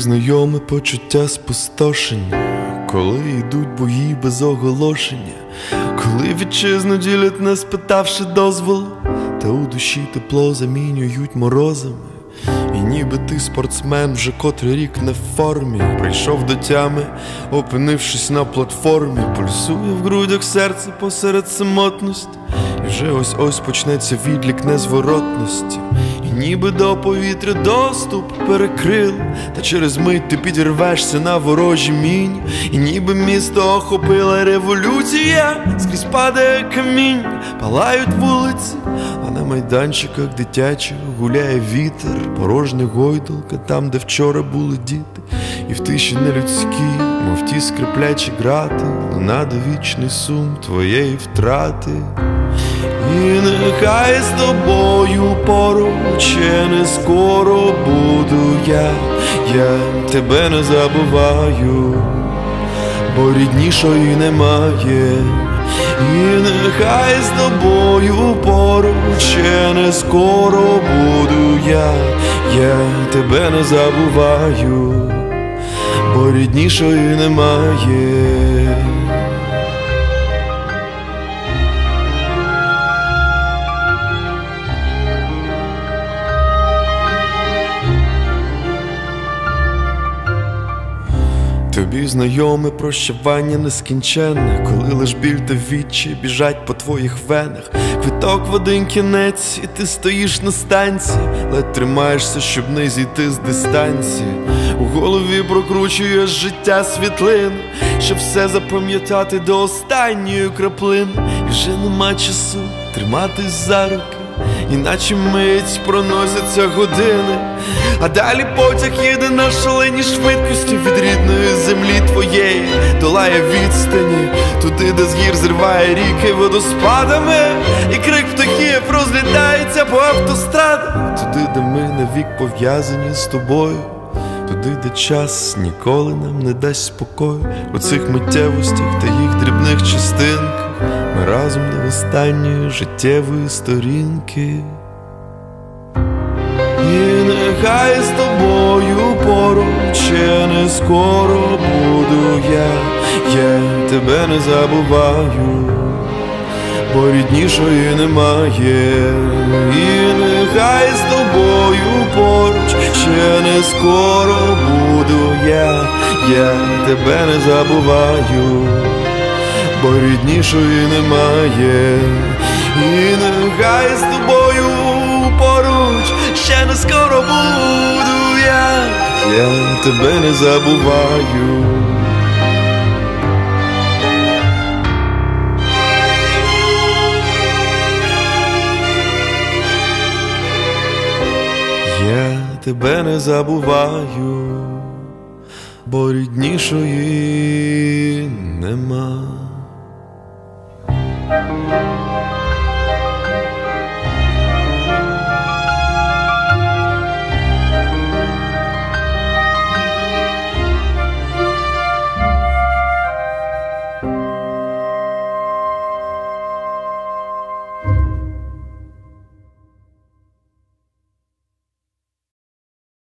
знайоме почуття спустошення, коли йдуть бої без оголошення, коли вітчизну ділять, не спитавши дозволу, та у душі тепло замінюють морозами. І ніби ти спортсмен вже котрий рік не в формі, прийшов до тями, опинившись на платформі. Пульсує в грудях серце посеред самотності, і вже ось-ось почнеться відлік незворотності. І ніби до повітря доступ перекрил, та через мить ти підірвешся на ворожі мінь. І ніби місто охопила революція, скрізь падає камінь, палають вулиці, а на майданчиках дитячих гуляє вітер. Порожня гойдалка там, де вчора були діти, і в тиші нелюдській, мов ті скриплячі грати, луна довічний сум твоєї втрати. І нехай з тобою поруч, не скоро буду я тебе не забуваю, бо ріднішої немає. І нехай з тобою поруч, не скоро буду я тебе не забуваю, бо ріднішої немає. Тобі знайоме прощавання нескінченне, коли лиш біль та відчай біжать по твоїх венах. Квиток в один кінець, і ти стоїш на станції, ледь тримаєшся, щоб не зійти з дистанції. У голові прокручуєш життя світлин, щоб все запам'ятати до останньої краплини. І вже нема часу триматись за руки, іначе мить проносяться години. А далі потяг їде на шаленій швидкості від рідної землі твоєї, долає відстані туди, де з гір зриває ріки водоспадами, і крик птахів розлітається по автострадах. Туди, де ми навік пов'язані з тобою, туди, де час ніколи нам не дасть спокою. У цих миттєвостях та їх дрібних частинках ми разом до останньої життєвої сторінки. І нехай з тобою поруч, не скоро буду я тебе не забуваю, бо ріднішої немає. І нехай з тобою поруч, не скоро буду я тебе не забуваю, бо ріднішої немає. І нехай з тобою поруч, ще не скоро буду я тебе не забуваю. Я тебе не забуваю, бо ріднішої нема.